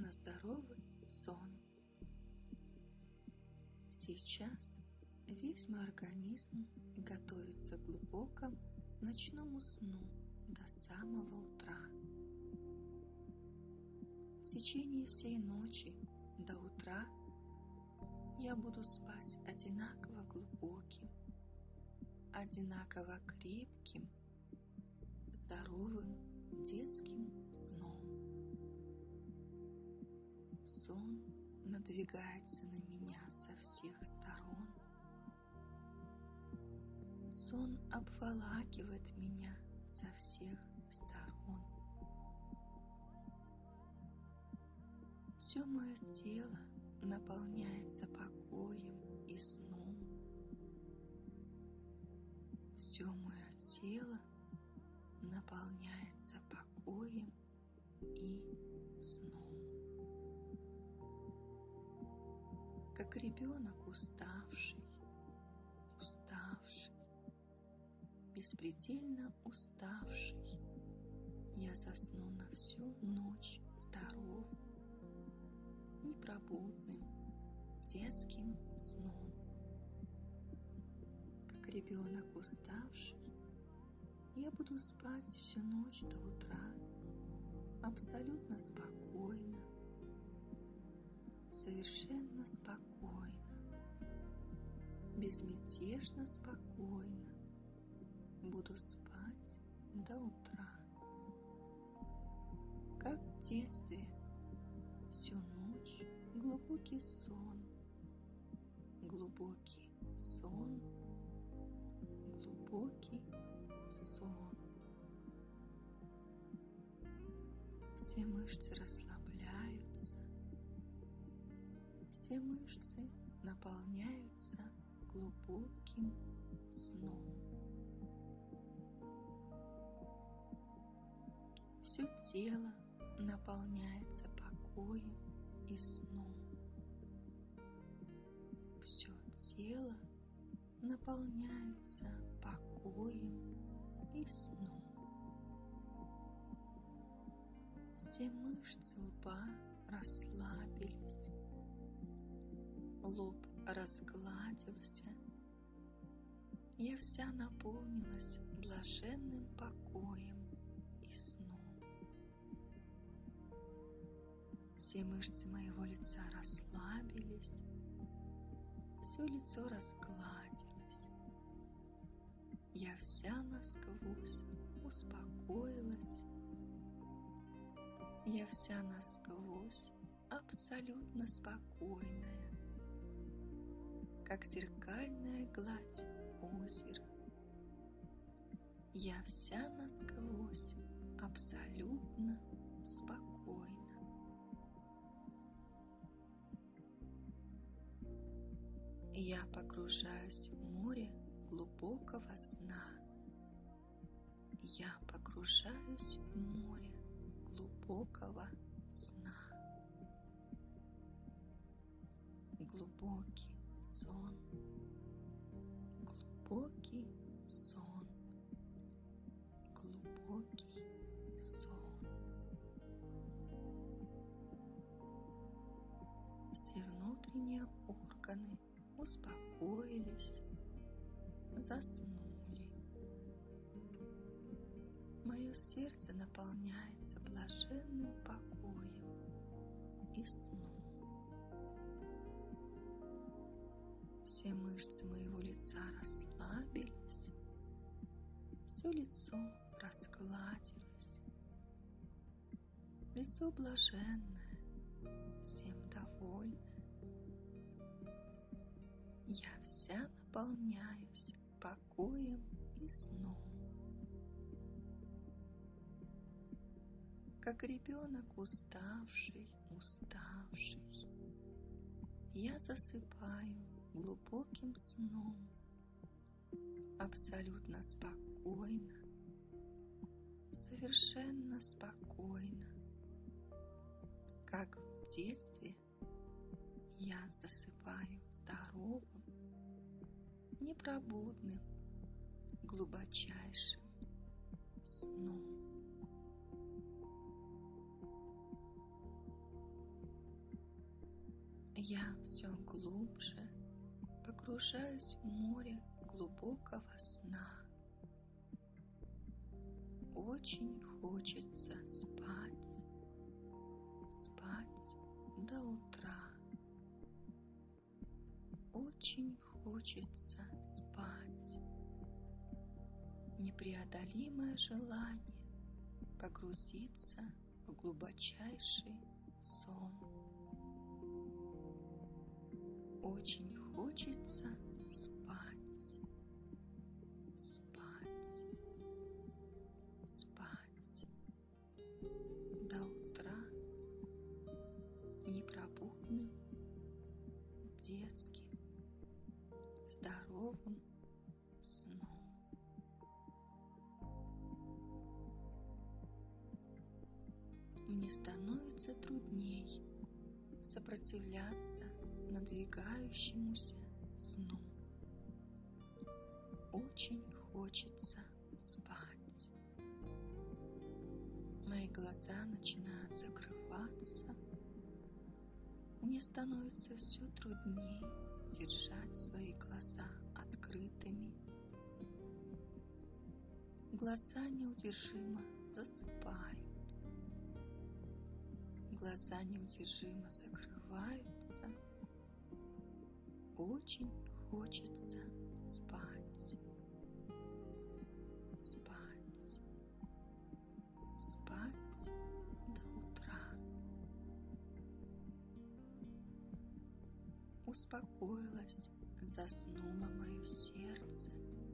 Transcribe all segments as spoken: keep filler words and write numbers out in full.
на здоровый сон. Сейчас весь мой организм готовится к глубокому ночному сну до самого утра. В течение всей ночи до утра я буду спать одинаково глубоким, одинаково крепким, здоровым детским сном. Сон надвигается на меня со всех сторон. Сон обволакивает меня со всех сторон. Все мое тело наполняется покоем и сном. Все мое тело наполняется покоем и сном. Как ребенок уставший, уставший, беспредельно уставший, я засну на всю ночь здоровым, непробудным, детским сном. Как ребенок уставший, я буду спать всю ночь до утра, абсолютно спокойно, совершенно спокойно, безмятежно спокойно буду спать до утра. Как в детстве, всю ночь глубокий сон, глубокий сон, глубокий сон. Все мышцы расслабляются, все мышцы наполняются глубоким сном. Все тело наполняется покоем и сном. Все тело наполняется покоем и сном. Все мышцы лба расслабились, лоб разгладился. Я вся наполнилась блаженным покоем и сном. Все мышцы моего лица расслабились, все лицо разгладилось. Я вся насквозь успокоилась. Я вся насквозь абсолютно спокойная, как зеркальная гладь озера. Я вся насквозь абсолютно спокойна. Я погружаюсь в море глубокого сна. Я погружаюсь в море глубокого сна. Глубокий сон, глубокий сон, глубокий сон. Все внутренние органы успокоились, заснули. Мое сердце наполняется блаженным покоем и сном. Все мышцы моего лица расслабились, все лицо расгладилось. Лицо блаженное, всем довольное. Я вся наполняюсь покоем и сном. Как ребенок уставший, уставший, я засыпаю глубоким сном, абсолютно спокойно, совершенно спокойно. Как в детстве я засыпаю здоровым, непробудным, глубочайшим сном. Я все глубже погружаюсь в море глубокого сна. Очень хочется спать, спать до утра. Очень хочется спать. Непреодолимое желание погрузиться в глубочайший сон. Очень хочется спать, спать, спать до утра непробудным, детским, здоровым сном. Мне становится трудней сопротивляться надвигающемуся сну. Очень хочется спать. Мои глаза начинают закрываться. Мне становится все труднее держать свои глаза открытыми. Глаза неудержимо засыпают. Глаза неудержимо закрываются. Очень хочется спать, спать, спать до утра. Успокоилось, заснуло мое сердце.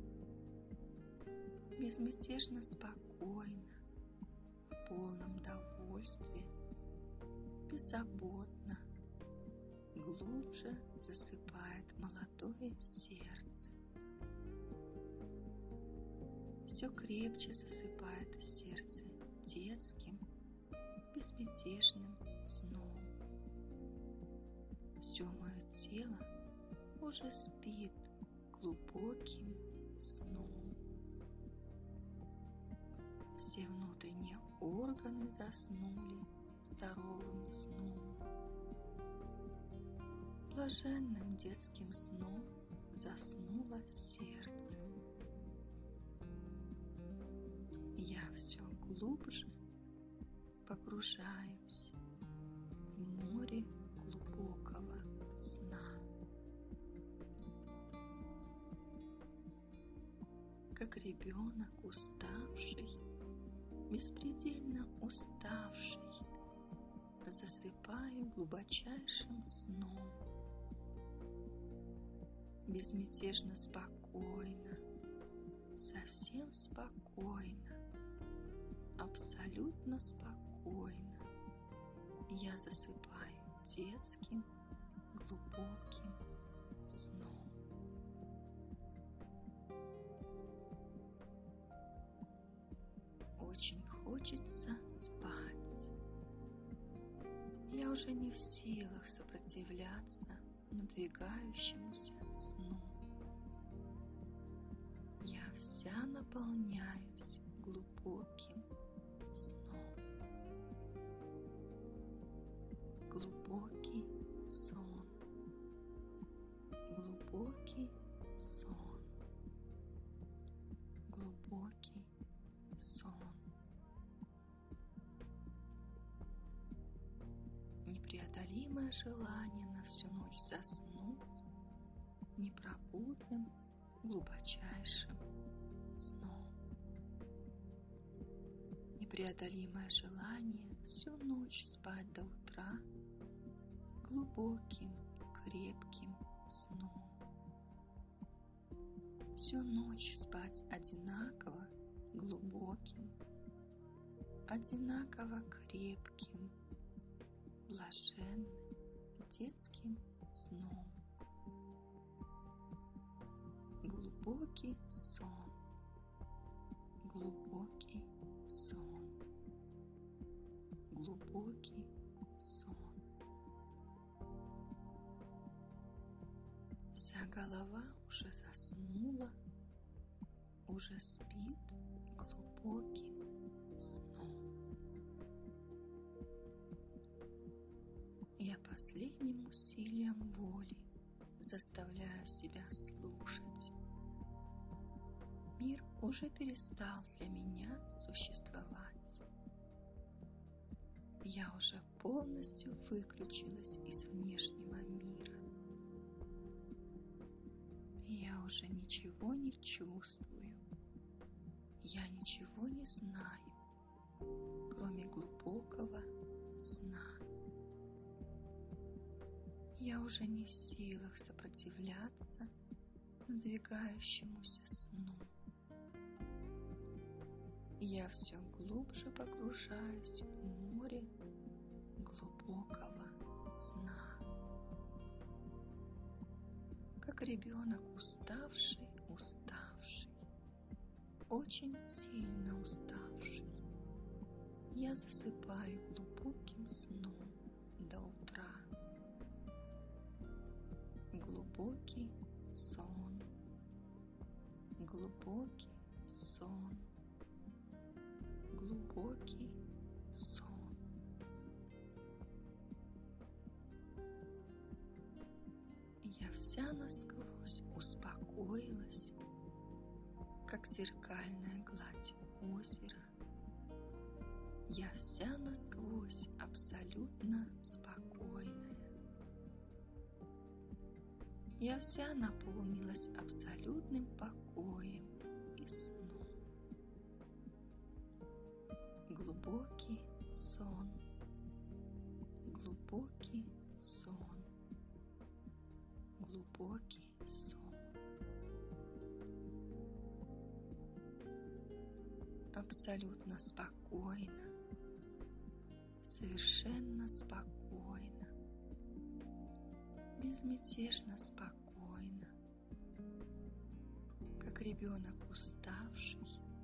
Безмятежно спокойно, в полном довольстве, беззаботно, глубже засыпает молодое сердце. Все крепче засыпает сердце детским, безмятежным сном. Все мое тело уже спит глубоким сном. Все внутренние органы заснули здоровым сном. Блаженным детским сном заснуло сердце. Я все глубже погружаюсь в море глубокого сна. Как ребенок уставший, беспредельно уставший, засыпаю глубочайшим сном. Безмятежно спокойно, совсем спокойно, абсолютно спокойно я засыпаю детским глубоким сном. Очень хочется спать. Я уже не в силах сопротивляться надвигающемуся сну. Я вся наполняюсь глубоким сном. Глубокий сон. Глубокий сон. Глубокий сон. Непреодолимое желание на всю ночь заснуть непробудным, глубочайшим сном. Непреодолимое желание всю ночь спать до утра глубоким, крепким сном. Всю ночь спать одинаково глубоким, одинаково крепким, блаженным детским сном. Глубокий сон, глубокий сон, глубокий сон. Вся голова уже заснула, уже спит глубоким сном. Я последним усилием воли заставляю себя слушать. Мир уже перестал для меня существовать. Я уже полностью выключилась из внешнего мира. Я уже ничего не чувствую. Я ничего не знаю, кроме глубокого сна. Я уже не в силах сопротивляться надвигающемуся сну. Я все глубже погружаюсь в море глубокого сна. Как ребенок уставший, уставший, очень сильно уставший, я засыпаю глубоким сном до утра. Глубокий сон, глубокий сон, глубокий сон. Я вся насквозь успокоилась, как зеркальная гладь озера. Я вся насквозь абсолютно спокойная. Я вся наполнилась абсолютным покоем и сном. Глубокий сон, глубокий сон, глубокий сон. Абсолютно спокойно, совершенно спокойно, безмятежно спокойно, как ребенок уставший,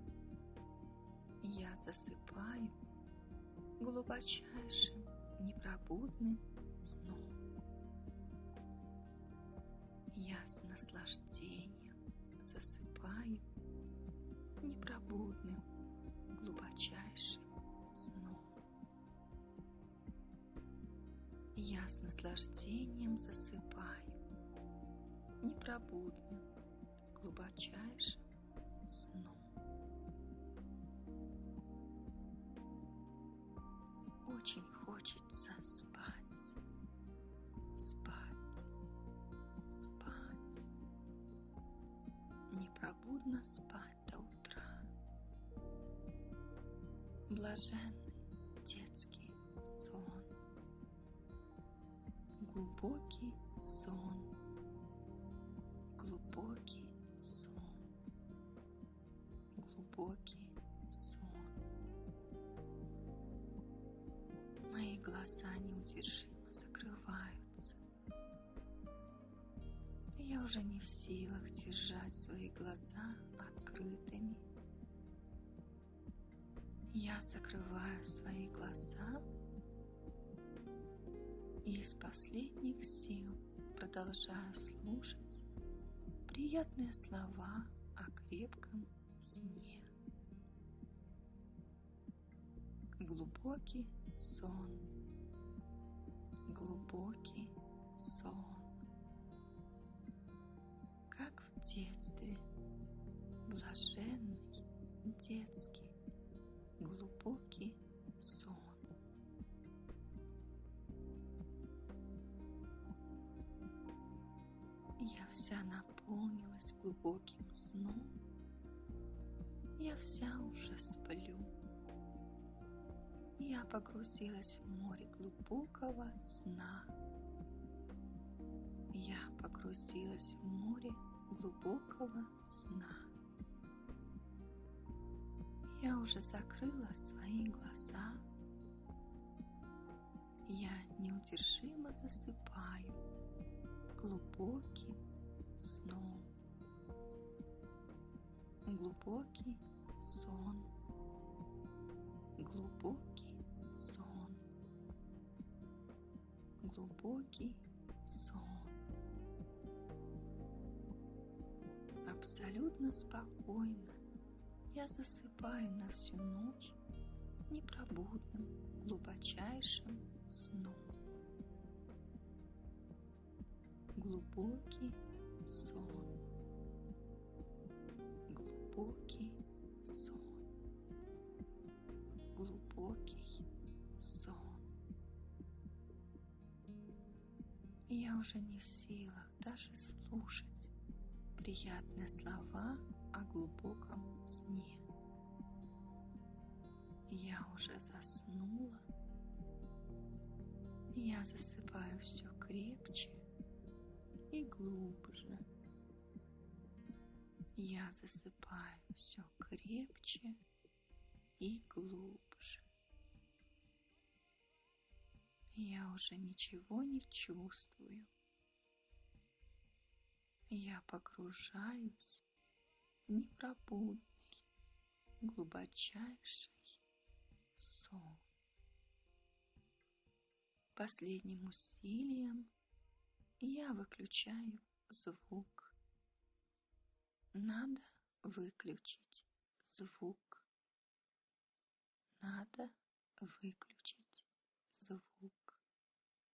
я засыпаю глубочайшим непробудным сном. Я с наслаждением засыпаю непробудным глубочайшим сном. Я с наслаждением засыпаю непробудным глубочайшим сном. Очень хочется спать, спать, спать, непробудно спать до утра. Блаженный детский сон, глубокий сон, глубокий сон, глубокий сон. Мои глаза неудержимо закрываются. Я уже не в силах держать свои глаза открытыми. Я закрываю свои глаза и из последних сил продолжаю слушать приятные слова о крепком сне. Глубокий сон, глубокий сон, как в детстве, блаженный детский глубокий сон. Я вся наполнилась глубоким сном, я вся уже сплю. Я погрузилась в море глубокого сна. Я погрузилась в море глубокого сна. Я уже закрыла свои глаза. Я неудержимо засыпаю глубоким сном. Глубокий сон. Глубокий сон. Глубокий сон. Абсолютно спокойно я засыпаю на всю ночь непробудным глубочайшим сном. глубокий сон, глубокий сон, глубокий сон. И я уже не в силах даже слушать приятные слова о глубоком сне. Я уже заснула. Я засыпаю все крепче и глубже. Я засыпаю все крепче и глубже. Я уже ничего не чувствую. Я погружаюсь в непробудный, глубочайший сон. Последним усилием я выключаю звук. Надо выключить звук. Надо выключить звук.